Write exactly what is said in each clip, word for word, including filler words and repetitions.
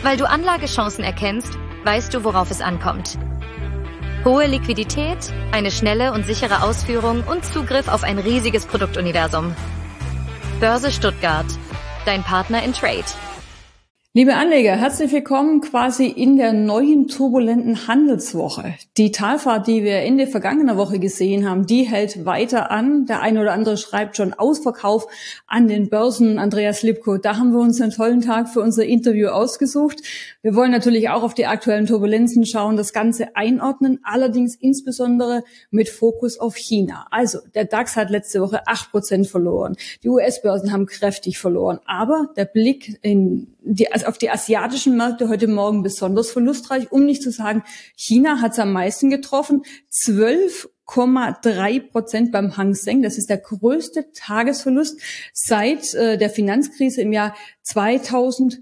Weil du Anlagechancen erkennst, weißt du, worauf es ankommt. Hohe Liquidität, eine schnelle und sichere Ausführung und Zugriff auf ein riesiges Produktuniversum. Börse Stuttgart, dein Partner in Trade. Liebe Anleger, herzlich willkommen quasi in der neuen turbulenten Handelswoche. Die Talfahrt, die wir Ende vergangener Woche gesehen haben, die hält weiter an. Der eine oder andere schreibt schon Ausverkauf an den Börsen. Andreas Lipko, da haben wir uns einen tollen Tag für unser Interview ausgesucht. Wir wollen natürlich auch auf die aktuellen Turbulenzen schauen, das Ganze einordnen, allerdings insbesondere mit Fokus auf China. Also, der DAX hat letzte Woche acht Prozent verloren. Die U S-Börsen haben kräftig verloren. Aber der Blick in die, also auf die asiatischen Märkte heute Morgen besonders verlustreich, um nicht zu sagen, China hat es am meisten getroffen, zwölf Komma drei Prozent beim Hang Seng. Das ist der größte Tagesverlust seit äh, der Finanzkrise im Jahr zweitausendsieben,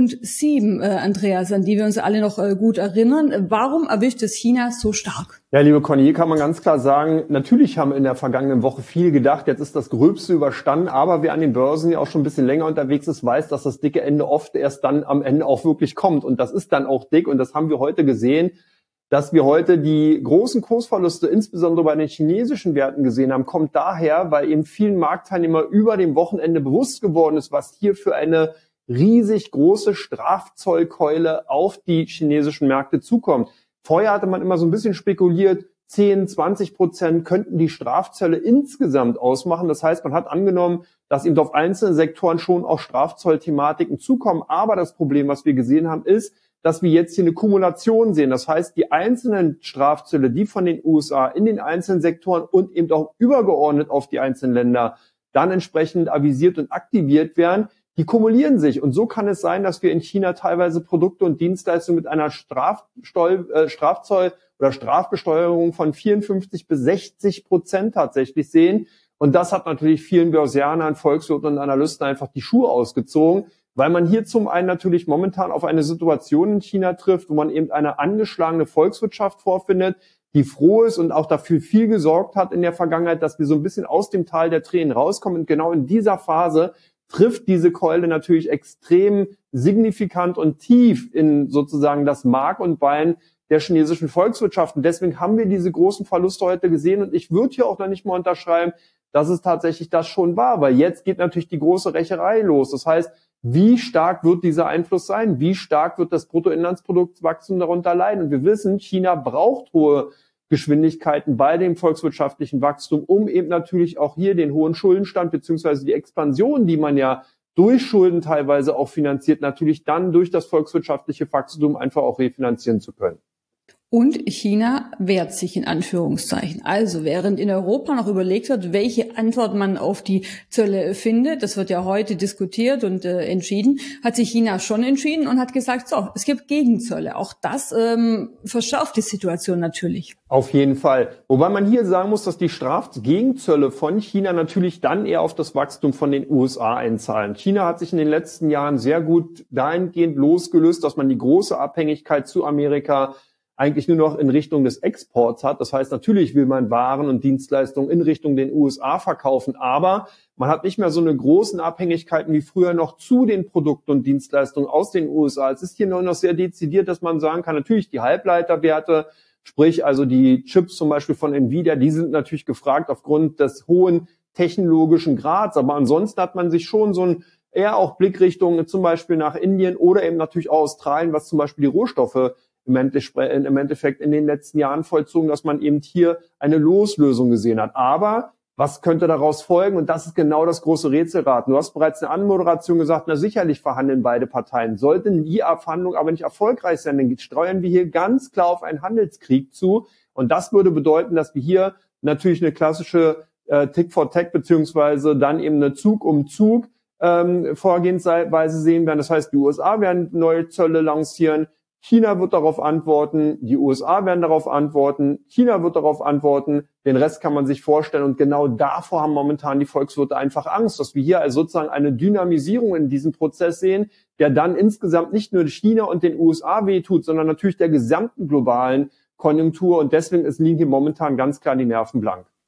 äh, Andreas, an die wir uns alle noch äh, gut erinnern. Warum erwischt es China so stark? Ja, liebe Conny, hier kann man ganz klar sagen, natürlich haben wir in der vergangenen Woche viel gedacht, jetzt ist das Gröbste überstanden, aber wer an den Börsen ja auch schon ein bisschen länger unterwegs ist, weiß, dass das dicke Ende oft erst dann am Ende auch wirklich kommt. Und das ist dann auch dick und das haben wir heute gesehen, dass wir heute die großen Kursverluste insbesondere bei den chinesischen Werten gesehen haben, kommt daher, weil eben vielen Marktteilnehmern über dem Wochenende bewusst geworden ist, was hier für eine riesig große Strafzollkeule auf die chinesischen Märkte zukommt. Vorher hatte man immer so ein bisschen spekuliert, zehn, zwanzig Prozent könnten die Strafzölle insgesamt ausmachen. Das heißt, man hat angenommen, dass eben auf einzelne Sektoren schon auch Strafzollthematiken zukommen. Aber das Problem, was wir gesehen haben, ist, dass wir jetzt hier eine Kumulation sehen. Das heißt, die einzelnen Strafzölle, die von den U S A in den einzelnen Sektoren und eben auch übergeordnet auf die einzelnen Länder dann entsprechend avisiert und aktiviert werden, die kumulieren sich. Und so kann es sein, dass wir in China teilweise Produkte und Dienstleistungen mit einer Strafsteu- äh, Strafzoll- oder Strafbesteuerung von vierundfünfzig bis sechzig Prozent tatsächlich sehen. Und das hat natürlich vielen Börsianern, Volkswirten und Analysten einfach die Schuhe ausgezogen, weil man hier zum einen natürlich momentan auf eine Situation in China trifft, wo man eben eine angeschlagene Volkswirtschaft vorfindet, die froh ist und auch dafür viel gesorgt hat in der Vergangenheit, dass wir so ein bisschen aus dem Tal der Tränen rauskommen. Und genau in dieser Phase trifft diese Keule natürlich extrem signifikant und tief in sozusagen das Mark und Bein der chinesischen Volkswirtschaft. Und deswegen haben wir diese großen Verluste heute gesehen. Und ich würde hier auch noch nicht mal unterschreiben, dass es tatsächlich das schon war, weil jetzt geht natürlich die große Rächerei los. Das heißt, wie stark wird dieser Einfluss sein? Wie stark wird das Bruttoinlandsproduktswachstum darunter leiden? Und wir wissen, China braucht hohe Geschwindigkeiten bei dem volkswirtschaftlichen Wachstum, um eben natürlich auch hier den hohen Schuldenstand beziehungsweise die Expansion, die man ja durch Schulden teilweise auch finanziert, natürlich dann durch das volkswirtschaftliche Wachstum einfach auch refinanzieren zu können. Und China wehrt sich in Anführungszeichen. Also während in Europa noch überlegt wird, welche Antwort man auf die Zölle findet, das wird ja heute diskutiert und äh, entschieden, hat sich China schon entschieden und hat gesagt, so, es gibt Gegenzölle. Auch das ähm, verschärft die Situation natürlich. Auf jeden Fall. Wobei man hier sagen muss, dass die Strafgegenzölle von China natürlich dann eher auf das Wachstum von den U S A einzahlen. China hat sich in den letzten Jahren sehr gut dahingehend losgelöst, dass man die große Abhängigkeit zu Amerika eigentlich nur noch in Richtung des Exports hat. Das heißt, natürlich will man Waren und Dienstleistungen in Richtung den U S A verkaufen, aber man hat nicht mehr so eine großen Abhängigkeiten wie früher noch zu den Produkten und Dienstleistungen aus den U S A. Es ist hier nur noch sehr dezidiert, dass man sagen kann, natürlich die Halbleiterwerte, sprich also die Chips zum Beispiel von Nvidia, die sind natürlich gefragt aufgrund des hohen technologischen Grads, aber ansonsten hat man sich schon so ein eher auch Blickrichtungen zum Beispiel nach Indien oder eben natürlich auch Australien, was zum Beispiel die Rohstoffe im Endeffekt in den letzten Jahren vollzogen, dass man eben hier eine Loslösung gesehen hat. Aber was könnte daraus folgen? Und das ist genau das große Rätselraten. Du hast bereits in der Anmoderation gesagt, na sicherlich verhandeln beide Parteien. Sollten die Verhandlungen aber nicht erfolgreich sein, dann steuern wir hier ganz klar auf einen Handelskrieg zu. Und das würde bedeuten, dass wir hier natürlich eine klassische äh, Tick-for-Tack beziehungsweise dann eben eine Zug-um-Zug ähm, Vorgehensweise sehen werden. Das heißt, die U S A werden neue Zölle lancieren, China wird darauf antworten, die U S A werden darauf antworten, China wird darauf antworten, den Rest kann man sich vorstellen und genau davor haben momentan die Volkswirte einfach Angst, dass wir hier also sozusagen eine Dynamisierung in diesem Prozess sehen, der dann insgesamt nicht nur China und den U S A wehtut, sondern natürlich der gesamten globalen Konjunktur und deswegen ist liegen hier momentan ganz klar die Nerven blank.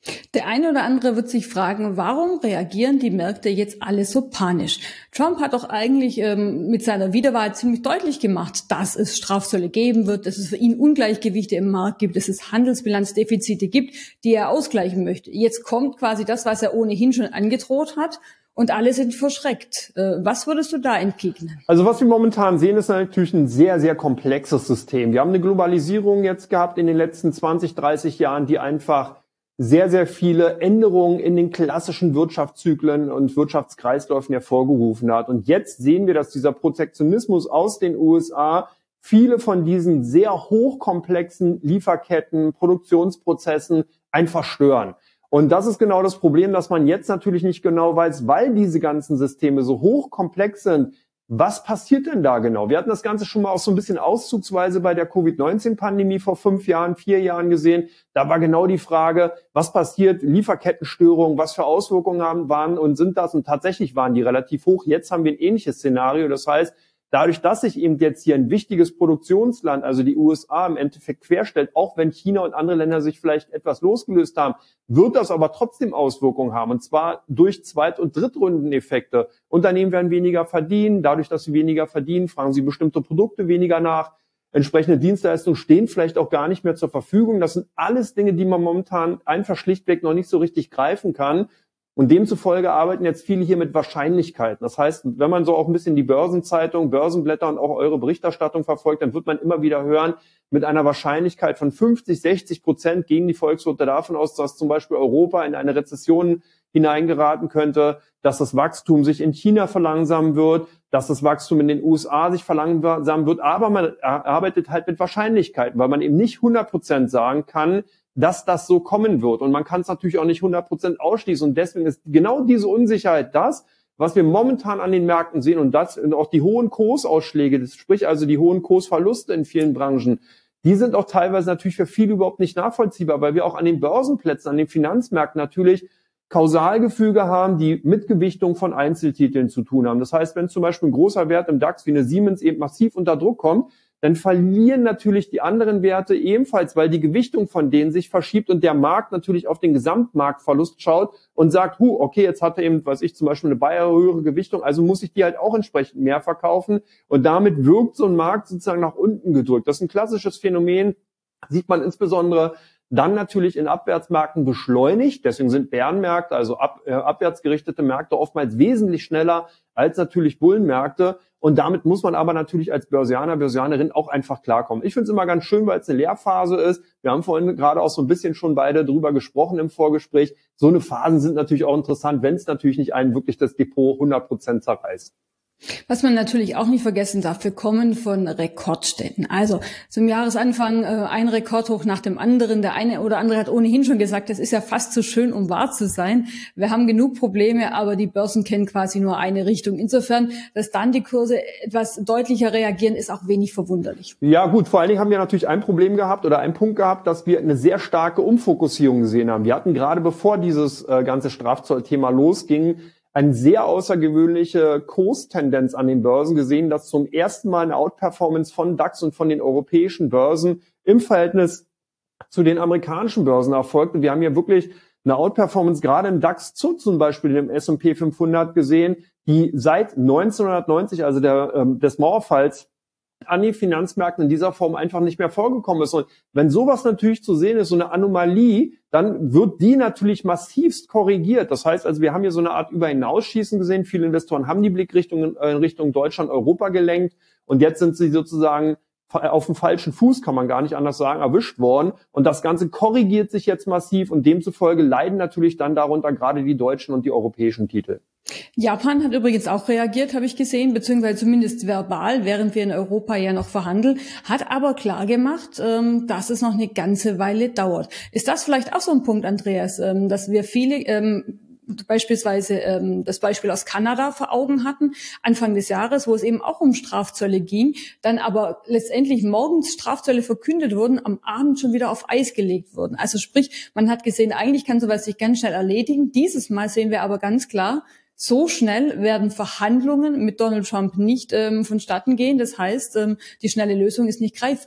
Der eine oder andere wird sich fragen, warum reagieren die Märkte jetzt alle so panisch? Trump hat doch eigentlich ähm, mit seiner Wiederwahl ziemlich deutlich gemacht, dass es Strafzölle geben wird, dass es für ihn Ungleichgewichte im Markt gibt, dass es Handelsbilanzdefizite gibt, die er ausgleichen möchte. Jetzt kommt quasi das, was er ohnehin schon angedroht hat. Und alle sind verschreckt. Was würdest du da entgegnen? Also was wir momentan sehen, ist natürlich ein sehr, sehr komplexes System. Wir haben eine Globalisierung jetzt gehabt in den letzten zwanzig, dreißig Jahren, die einfach sehr, sehr viele Änderungen in den klassischen Wirtschaftszyklen und Wirtschaftskreisläufen hervorgerufen hat. Und jetzt sehen wir, dass dieser Protektionismus aus den U S A viele von diesen sehr hochkomplexen Lieferketten, Produktionsprozessen einfach stören. Und das ist genau das Problem, dass man jetzt natürlich nicht genau weiß, weil diese ganzen Systeme so hochkomplex sind. Was passiert denn da genau? Wir hatten das Ganze schon mal auch so ein bisschen auszugsweise bei der Covid neunzehn Pandemie vor fünf Jahren, vier Jahren gesehen. Da war genau die Frage, was passiert? Lieferkettenstörungen, was für Auswirkungen haben, waren und sind das? Und tatsächlich waren die relativ hoch. Jetzt haben wir ein ähnliches Szenario. Das heißt, dadurch, dass sich eben jetzt hier ein wichtiges Produktionsland, also die U S A, im Endeffekt querstellt, auch wenn China und andere Länder sich vielleicht etwas losgelöst haben, wird das aber trotzdem Auswirkungen haben. Und zwar durch Zweit- und Drittrundeneffekte. Unternehmen werden weniger verdienen. Dadurch, dass sie weniger verdienen, fragen sie bestimmte Produkte weniger nach. Entsprechende Dienstleistungen stehen vielleicht auch gar nicht mehr zur Verfügung. Das sind alles Dinge, die man momentan einfach schlichtweg noch nicht so richtig greifen kann. Und demzufolge arbeiten jetzt viele hier mit Wahrscheinlichkeiten. Das heißt, wenn man so auch ein bisschen die Börsenzeitung, Börsenblätter und auch eure Berichterstattung verfolgt, dann wird man immer wieder hören, mit einer Wahrscheinlichkeit von fünfzig, sechzig Prozent gehen die Volkswirte davon aus, dass zum Beispiel Europa in eine Rezession hineingeraten könnte, dass das Wachstum sich in China verlangsamen wird, dass das Wachstum in den U S A sich verlangsamen wird. Aber man arbeitet halt mit Wahrscheinlichkeiten, weil man eben nicht hundert Prozent sagen kann, dass das so kommen wird. Und man kann es natürlich auch nicht hundert Prozent ausschließen. Und deswegen ist genau diese Unsicherheit das, was wir momentan an den Märkten sehen. Und das und auch die hohen Kursausschläge, das sprich also die hohen Kursverluste in vielen Branchen, die sind auch teilweise natürlich für viele überhaupt nicht nachvollziehbar, weil wir auch an den Börsenplätzen, an den Finanzmärkten natürlich Kausalgefüge haben, die mit Gewichtung von Einzeltiteln zu tun haben. Das heißt, wenn zum Beispiel ein großer Wert im DAX wie eine Siemens eben massiv unter Druck kommt, dann verlieren natürlich die anderen Werte ebenfalls, weil die Gewichtung von denen sich verschiebt und der Markt natürlich auf den Gesamtmarktverlust schaut und sagt, hu, okay, jetzt hat er eben, weiß ich, zum Beispiel eine Bayer höhere Gewichtung, also muss ich die halt auch entsprechend mehr verkaufen und damit wirkt so ein Markt sozusagen nach unten gedrückt. Das ist ein klassisches Phänomen, sieht man insbesondere dann natürlich in Abwärtsmärkten beschleunigt. Deswegen sind Bärenmärkte, also ab, äh, abwärts gerichtete Märkte oftmals wesentlich schneller als natürlich Bullenmärkte. Und damit muss man aber natürlich als Börsianer, Börsianerin auch einfach klarkommen. Ich finde es immer ganz schön, weil es eine Lehrphase ist. Wir haben vorhin gerade auch so ein bisschen schon beide drüber gesprochen im Vorgespräch. So eine Phasen sind natürlich auch interessant, wenn es natürlich nicht einen wirklich das Depot hundert Prozent zerreißt. Was man natürlich auch nicht vergessen darf, wir kommen von Rekordständen. Also zum Jahresanfang äh, ein Rekordhoch nach dem anderen. Der eine oder andere hat ohnehin schon gesagt, das ist ja fast zu schön, um wahr zu sein. Wir haben genug Probleme, aber die Börsen kennen quasi nur eine Richtung. Insofern, dass dann die Kurse etwas deutlicher reagieren, ist auch wenig verwunderlich. Ja gut, vor allen Dingen haben wir natürlich ein Problem gehabt oder einen Punkt gehabt, dass wir eine sehr starke Umfokussierung gesehen haben. Wir hatten gerade bevor dieses äh, ganze Strafzollthema losging, eine sehr außergewöhnliche Kurstendenz an den Börsen gesehen, dass zum ersten Mal eine Outperformance von DAX und von den europäischen Börsen im Verhältnis zu den amerikanischen Börsen erfolgt. Und wir haben hier wirklich eine Outperformance gerade im DAX zu zum Beispiel im S und P fünfhundert gesehen, die seit neunzehnhundertneunzig, also der, ähm, des Mauerfalls, an den Finanzmärkten in dieser Form einfach nicht mehr vorgekommen ist. Und wenn sowas natürlich zu sehen ist, so eine Anomalie, dann wird die natürlich massivst korrigiert. Das heißt also, wir haben hier so eine Art Über-Hinausschießen gesehen. Viele Investoren haben die Blickrichtung in Richtung Deutschland, Europa gelenkt. Und jetzt sind sie sozusagen auf dem falschen Fuß, kann man gar nicht anders sagen, erwischt worden. Und das Ganze korrigiert sich jetzt massiv. Und demzufolge leiden natürlich dann darunter gerade die deutschen und die europäischen Titel. Japan hat übrigens auch reagiert, habe ich gesehen, beziehungsweise zumindest verbal, während wir in Europa ja noch verhandeln, hat aber klar gemacht, dass es noch eine ganze Weile dauert. Ist das vielleicht auch so ein Punkt, Andreas, dass wir viele beispielsweise ähm, das Beispiel aus Kanada vor Augen hatten, Anfang des Jahres, wo es eben auch um Strafzölle ging, dann aber letztendlich morgens Strafzölle verkündet wurden, am Abend schon wieder auf Eis gelegt wurden. Also sprich, man hat gesehen, eigentlich kann sowas sich ganz schnell erledigen. Dieses Mal sehen wir aber ganz klar, so schnell werden Verhandlungen mit Donald Trump nicht ähm, vonstatten gehen. Das heißt, ähm, die schnelle Lösung ist nicht greifbar.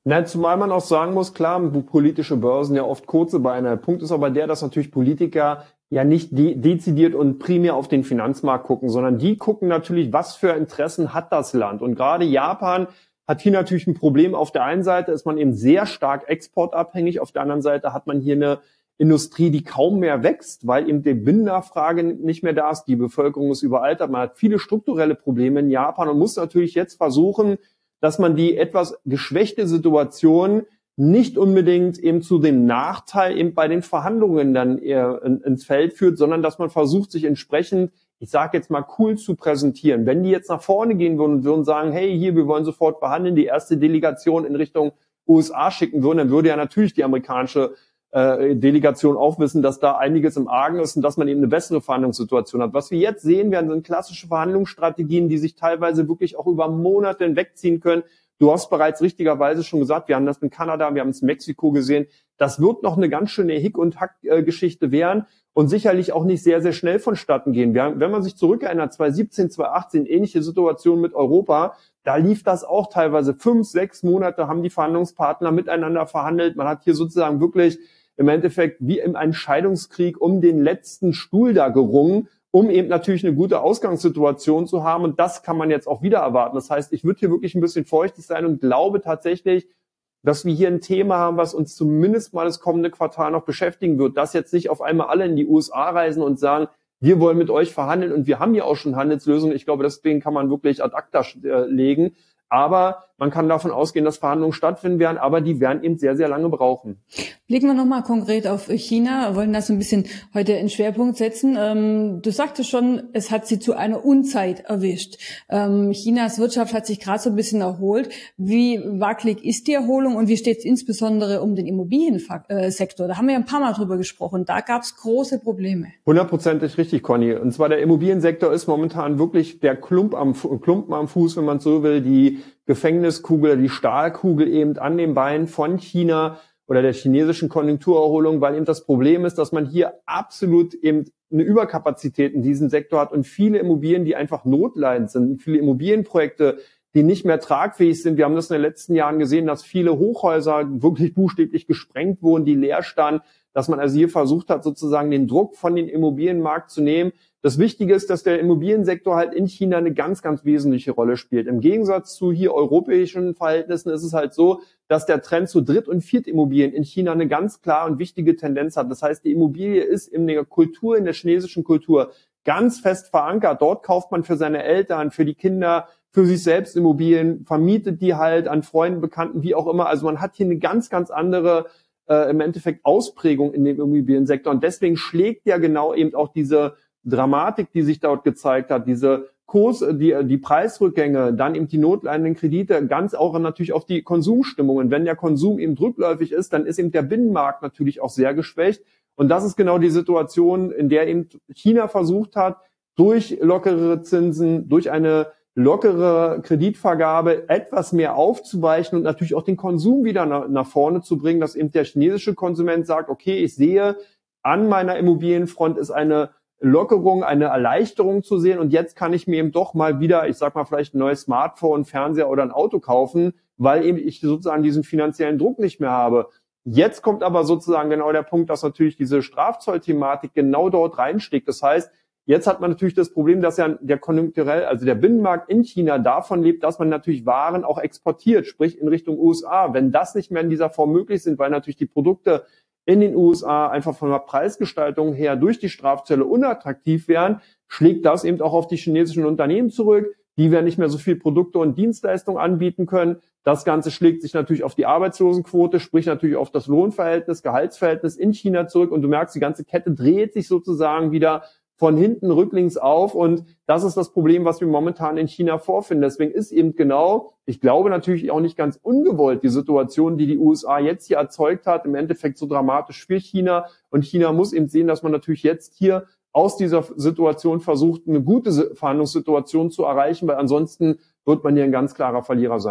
Na, zumal man auch sagen muss, klar, politische Börsen ja oft kurze Beine. Der Punkt ist aber der, dass natürlich Politiker ja nicht de- dezidiert und primär auf den Finanzmarkt gucken, sondern die gucken natürlich, was für Interessen hat das Land. Und gerade Japan hat hier natürlich ein Problem. Auf der einen Seite ist man eben sehr stark exportabhängig, auf der anderen Seite hat man hier eine Industrie, die kaum mehr wächst, weil eben die Binnennachfrage nicht mehr da ist, die Bevölkerung ist überaltert, man hat viele strukturelle Probleme in Japan und muss natürlich jetzt versuchen, dass man die etwas geschwächte Situation nicht unbedingt eben zu dem Nachteil eben bei den Verhandlungen dann eher in, ins Feld führt, sondern dass man versucht, sich entsprechend, ich sage jetzt mal, cool zu präsentieren. Wenn die jetzt nach vorne gehen würden und würden sagen, hey, hier, wir wollen sofort verhandeln, die erste Delegation in Richtung U S A schicken würden, dann würde ja natürlich die amerikanische äh, Delegation auch wissen, dass da einiges im Argen ist und dass man eben eine bessere Verhandlungssituation hat. Was wir jetzt sehen werden, sind klassische Verhandlungsstrategien, die sich teilweise wirklich auch über Monate hinwegziehen können. Du hast bereits richtigerweise schon gesagt, wir haben das in Kanada, wir haben es in Mexiko gesehen. Das wird noch eine ganz schöne Hick- und Hack-Geschichte werden und sicherlich auch nicht sehr, sehr schnell vonstatten gehen. Wir haben, wenn man sich zurückerinnert, zwanzig siebzehn, zwanzig achtzehn, ähnliche Situation mit Europa, da lief das auch teilweise fünf, sechs Monate, haben die Verhandlungspartner miteinander verhandelt. Man hat hier sozusagen wirklich im Endeffekt wie im Entscheidungskrieg um den letzten Stuhl da gerungen, um eben natürlich eine gute Ausgangssituation zu haben. Und das kann man jetzt auch wieder erwarten. Das heißt, ich würde hier wirklich ein bisschen vorsichtig sein und glaube tatsächlich, dass wir hier ein Thema haben, was uns zumindest mal das kommende Quartal noch beschäftigen wird. Dass jetzt nicht auf einmal alle in die U S A reisen und sagen, wir wollen mit euch verhandeln und wir haben ja auch schon Handelslösungen. Ich glaube, deswegen kann man wirklich ad acta legen. Aber man kann davon ausgehen, dass Verhandlungen stattfinden werden, aber die werden eben sehr, sehr lange brauchen. Blicken wir nochmal konkret auf China, wir wollen das ein bisschen heute in Schwerpunkt setzen. Ähm, du sagtest schon, es hat sie zu einer Unzeit erwischt. Ähm, Chinas Wirtschaft hat sich gerade so ein bisschen erholt. Wie wackelig ist die Erholung und wie steht es insbesondere um den Immobiliensektor? Da haben wir ja ein paar Mal drüber gesprochen. Da gab es große Probleme. Hundertprozentig richtig, Conny. Und zwar der Immobiliensektor ist momentan wirklich der Klump am, Klumpen am Fuß, wenn man so will, die Gefängniskugel, die Stahlkugel eben an den Beinen von China oder der chinesischen Konjunkturerholung, weil eben das Problem ist, dass man hier absolut eben eine Überkapazität in diesem Sektor hat und viele Immobilien, die einfach notleidend sind, viele Immobilienprojekte, die nicht mehr tragfähig sind. Wir haben das in den letzten Jahren gesehen, dass viele Hochhäuser wirklich buchstäblich gesprengt wurden, die leer standen, dass man also hier versucht hat, sozusagen den Druck von den Immobilienmarkt zu nehmen. Das Wichtige ist, dass der Immobiliensektor halt in China eine ganz, ganz wesentliche Rolle spielt. Im Gegensatz zu hier europäischen Verhältnissen ist es halt so, dass der Trend zu Dritt- und Viertimmobilien in China eine ganz klare und wichtige Tendenz hat. Das heißt, die Immobilie ist in der Kultur, in der chinesischen Kultur ganz fest verankert. Dort kauft man für seine Eltern, für die Kinder, für sich selbst Immobilien, vermietet die halt an Freunden, Bekannten, wie auch immer. Also man hat hier eine ganz, ganz andere äh, im Endeffekt Ausprägung in dem Immobiliensektor. Und deswegen schlägt ja genau eben auch diese Dramatik, die sich dort gezeigt hat, diese Kurs, die, die Preisrückgänge, dann eben die notleidenden Kredite, ganz auch natürlich auf die Konsumstimmungen. Wenn der Konsum eben rückläufig ist, dann ist eben der Binnenmarkt natürlich auch sehr geschwächt. Und das ist genau die Situation, in der eben China versucht hat, durch lockerere Zinsen, durch eine lockere Kreditvergabe etwas mehr aufzuweichen und natürlich auch den Konsum wieder nach, nach vorne zu bringen, dass eben der chinesische Konsument sagt, okay, ich sehe, an meiner Immobilienfront ist eine Lockerung, eine Erleichterung zu sehen und jetzt kann ich mir eben doch mal wieder, ich sag mal vielleicht ein neues Smartphone, Fernseher oder ein Auto kaufen, weil eben ich sozusagen diesen finanziellen Druck nicht mehr habe. Jetzt kommt aber sozusagen genau der Punkt, dass natürlich diese Strafzollthematik genau dort reinsteckt. Das heißt, jetzt hat man natürlich das Problem, dass ja der konjunkturell, also der Binnenmarkt in China davon lebt, dass man natürlich Waren auch exportiert, sprich in Richtung U S A. Wenn das nicht mehr in dieser Form möglich sind, weil natürlich die Produkte in den U S A einfach von der Preisgestaltung her durch die Strafzölle unattraktiv wären, schlägt das eben auch auf die chinesischen Unternehmen zurück. Die werden nicht mehr so viel Produkte und Dienstleistungen anbieten können. Das Ganze schlägt sich natürlich auf die Arbeitslosenquote, sprich natürlich auf das Lohnverhältnis, Gehaltsverhältnis in China zurück. Und du merkst, die ganze Kette dreht sich sozusagen wieder von hinten rücklings auf. Und das ist das Problem, was wir momentan in China vorfinden. Deswegen ist eben genau, ich glaube natürlich auch nicht ganz ungewollt, die Situation, die die U S A jetzt hier erzeugt hat, im Endeffekt so dramatisch für China. Und China muss eben sehen, dass man natürlich jetzt hier aus dieser Situation versucht, eine gute Verhandlungssituation zu erreichen, weil ansonsten wird man hier ein ganz klarer Verlierer sein.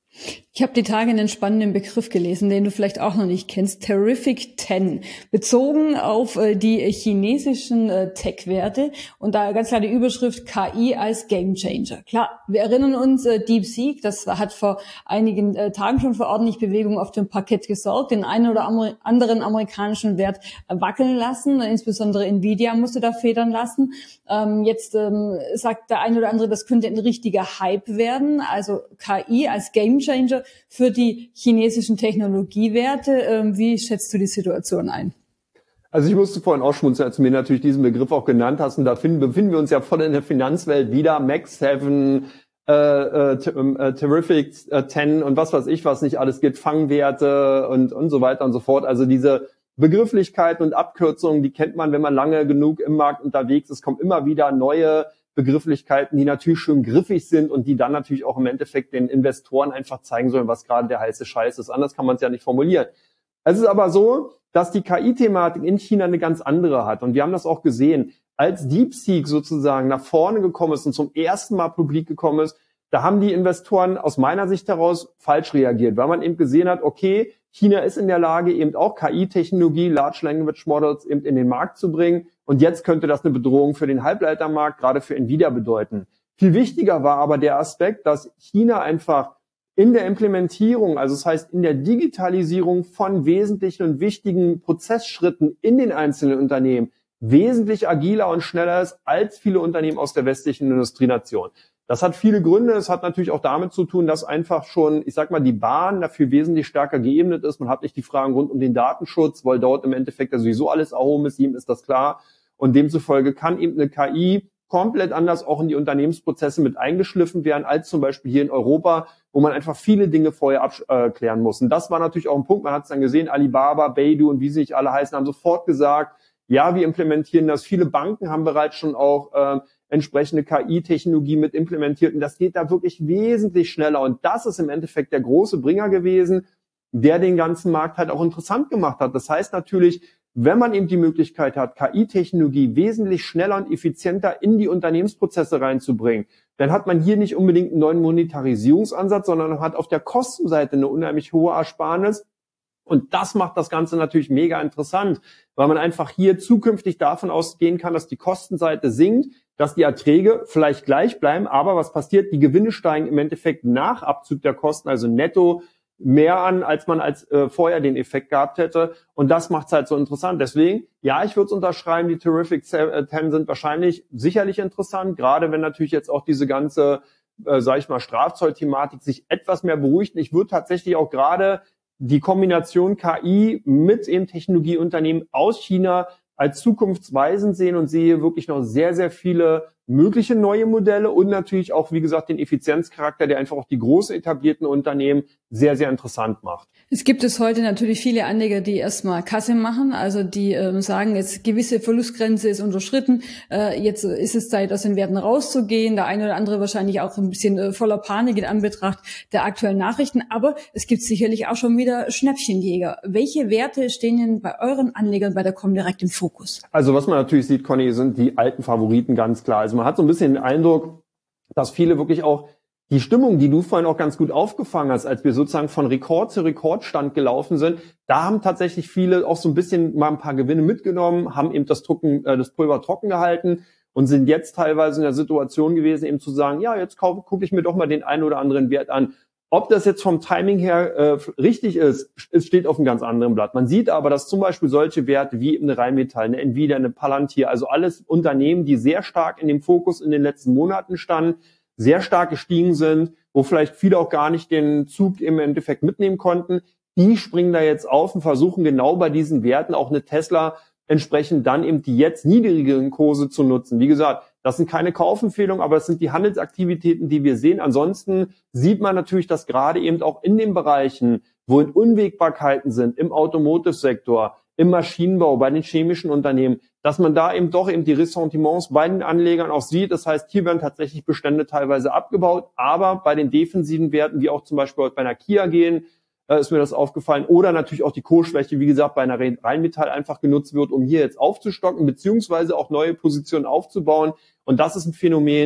Ich habe die Tage einen spannenden Begriff gelesen, den du vielleicht auch noch nicht kennst, Terrific Ten, bezogen auf äh, die chinesischen äh, Tech-Werte und da ganz klar die Überschrift K I als Gamechanger. Klar, wir erinnern uns, äh, DeepSeek, das hat vor einigen äh, Tagen schon für ordentlich Bewegung auf dem Parkett gesorgt, den einen oder Amer- anderen amerikanischen Wert äh, wackeln lassen, insbesondere Nvidia musste da federn lassen. Ähm, jetzt ähm, sagt der eine oder andere, das könnte ein richtiger Hype werden, also K I als Gamechanger für die chinesischen Technologiewerte. Wie schätzt du die Situation ein? Also ich musste vorhin auch schmunzeln, als du mir natürlich diesen Begriff auch genannt hast. Und da finden, befinden wir uns ja voll in der Finanzwelt wieder. Max sieben, äh, äh, Terrific Ten und was weiß ich, was nicht alles gibt, Fangwerte und, und so weiter und so fort. Also diese Begrifflichkeiten und Abkürzungen, die kennt man, wenn man lange genug im Markt unterwegs ist. Es kommen immer wieder neue Begrifflichkeiten, die natürlich schön griffig sind und die dann natürlich auch im Endeffekt den Investoren einfach zeigen sollen, was gerade der heiße Scheiß ist. Anders kann man es ja nicht formulieren. Es ist aber so, dass die K I-Thematik in China eine ganz andere hat. Und wir haben das auch gesehen. Als DeepSeek sozusagen nach vorne gekommen ist und zum ersten Mal publik gekommen ist, da haben die Investoren aus meiner Sicht heraus falsch reagiert, weil man eben gesehen hat, okay, China ist in der Lage, eben auch K I-Technologie, Large Language Models eben in den Markt zu bringen. Und jetzt könnte das eine Bedrohung für den Halbleitermarkt, gerade für Nvidia, bedeuten. Viel wichtiger war aber der Aspekt, dass China einfach in der Implementierung, also das heißt in der Digitalisierung von wesentlichen und wichtigen Prozessschritten in den einzelnen Unternehmen wesentlich agiler und schneller ist als viele Unternehmen aus der westlichen Industrienation. Das hat viele Gründe. Es hat natürlich auch damit zu tun, dass einfach schon, ich sag mal, die Bahn dafür wesentlich stärker geebnet ist. Man hat nicht die Fragen rund um den Datenschutz, weil dort im Endeffekt ja sowieso alles erhoben ist, ihm ist das klar. Und demzufolge kann eben eine K I komplett anders auch in die Unternehmensprozesse mit eingeschliffen werden, als zum Beispiel hier in Europa, wo man einfach viele Dinge vorher abklären muss. Und das war natürlich auch ein Punkt, man hat es dann gesehen, Alibaba, Baidu und wie sie nicht alle heißen, haben sofort gesagt, ja, wir implementieren das. Viele Banken haben bereits schon auch äh, entsprechende K I-Technologie mit implementiert. Und das geht da wirklich wesentlich schneller. Und das ist im Endeffekt der große Bringer gewesen, der den ganzen Markt halt auch interessant gemacht hat. Das heißt natürlich, wenn man eben die Möglichkeit hat, K I-Technologie wesentlich schneller und effizienter in die Unternehmensprozesse reinzubringen, dann hat man hier nicht unbedingt einen neuen Monetarisierungsansatz, sondern hat auf der Kostenseite eine unheimlich hohe Ersparnis. Und das macht das Ganze natürlich mega interessant, weil man einfach hier zukünftig davon ausgehen kann, dass die Kostenseite sinkt, dass die Erträge vielleicht gleich bleiben, aber was passiert? Die Gewinne steigen im Endeffekt nach Abzug der Kosten, also netto mehr an, als man als äh, vorher den Effekt gehabt hätte. Und das macht es halt so interessant. Deswegen, ja, ich würde es unterschreiben, die Terrific Ten sind wahrscheinlich sicherlich interessant, gerade wenn natürlich jetzt auch diese ganze, äh, sag ich mal, Strafzollthematik sich etwas mehr beruhigt. Ich würde tatsächlich auch gerade die Kombination K I mit eben Technologieunternehmen aus China als zukunftsweisend sehen und sehe wirklich noch sehr, sehr viele mögliche neue Modelle und natürlich auch, wie gesagt, den Effizienzcharakter, der einfach auch die groß etablierten Unternehmen sehr, sehr interessant macht. Es gibt es heute natürlich viele Anleger, die erstmal Kasse machen, also die ähm, sagen, jetzt gewisse Verlustgrenze ist unterschritten, äh, jetzt ist es Zeit, aus den Werten rauszugehen. Der eine oder andere wahrscheinlich auch ein bisschen äh, voller Panik in Anbetracht der aktuellen Nachrichten, aber es gibt sicherlich auch schon wieder Schnäppchenjäger. Welche Werte stehen denn bei euren Anlegern bei der Comdirect im Fokus? Also was man natürlich sieht, Conny, sind die alten Favoriten ganz klar. Also man hat so ein bisschen den Eindruck, dass viele wirklich auch die Stimmung, die du vorhin auch ganz gut aufgefangen hast, als wir sozusagen von Rekord zu Rekordstand gelaufen sind, da haben tatsächlich viele auch so ein bisschen mal ein paar Gewinne mitgenommen, haben eben das Drucken, äh, das Pulver trocken gehalten und sind jetzt teilweise in der Situation gewesen, eben zu sagen, ja, jetzt gucke ich mir doch mal den einen oder anderen Wert an. Ob das jetzt vom Timing her äh, richtig ist, es steht auf einem ganz anderen Blatt. Man sieht aber, dass zum Beispiel solche Werte wie eine Rheinmetall, eine Nvidia, eine Palantir, also alles Unternehmen, die sehr stark in dem Fokus in den letzten Monaten standen, sehr stark gestiegen sind, wo vielleicht viele auch gar nicht den Zug im Endeffekt mitnehmen konnten, die springen da jetzt auf und versuchen genau bei diesen Werten auch eine Tesla entsprechend dann eben die jetzt niedrigeren Kurse zu nutzen. Wie gesagt, das sind keine Kaufempfehlungen, aber es sind die Handelsaktivitäten, die wir sehen. Ansonsten sieht man natürlich, dass gerade eben auch in den Bereichen, wo Unwägbarkeiten sind, im Automotive-Sektor, im Maschinenbau, bei den chemischen Unternehmen, dass man da eben doch eben die Ressentiments bei den Anlegern auch sieht. Das heißt, hier werden tatsächlich Bestände teilweise abgebaut, aber bei den defensiven Werten, wie auch zum Beispiel bei einer Kia gehen, ist mir das aufgefallen. Oder natürlich auch die Kursschwäche, wie gesagt, bei einer Rheinmetall einfach genutzt wird, um hier jetzt aufzustocken, beziehungsweise auch neue Positionen aufzubauen. Und das ist ein Phänomen,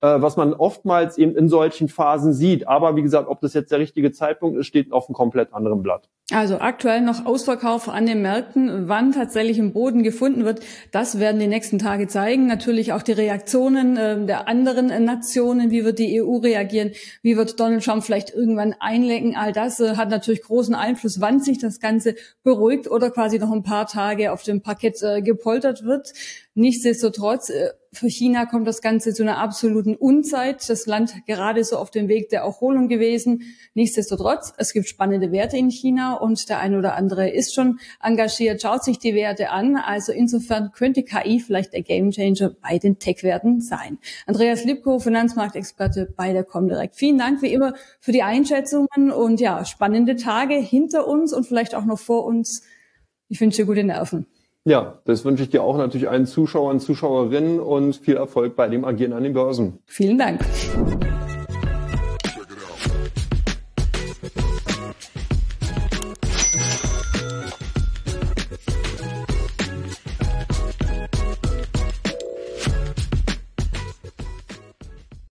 was man oftmals eben in solchen Phasen sieht. Aber wie gesagt, ob das jetzt der richtige Zeitpunkt ist, steht auf einem komplett anderen Blatt. Also aktuell noch Ausverkauf an den Märkten. Wann tatsächlich im Boden gefunden wird, das werden die nächsten Tage zeigen. Natürlich auch die Reaktionen äh, der anderen äh, Nationen. Wie wird die E U reagieren? Wie wird Donald Trump vielleicht irgendwann einlenken? All das äh, hat natürlich großen Einfluss, wann sich das Ganze beruhigt oder quasi noch ein paar Tage auf dem Parkett äh, gepoltert wird. Nichtsdestotrotz, äh, für China kommt das Ganze zu einer absoluten Unzeit. Das Land gerade so auf dem Weg der Erholung gewesen. Nichtsdestotrotz, es gibt spannende Werte in China und der eine oder andere ist schon engagiert, schaut sich die Werte an. Also insofern könnte K I vielleicht der Gamechanger bei den Tech-Werten sein. Andreas Lipko, Finanzmarktexperte bei der Comdirect. Vielen Dank wie immer für die Einschätzungen und ja, spannende Tage hinter uns und vielleicht auch noch vor uns. Ich wünsche dir gute Nerven. Ja, das wünsche ich dir auch natürlich allen Zuschauern, Zuschauerinnen und viel Erfolg bei dem Agieren an den Börsen. Vielen Dank.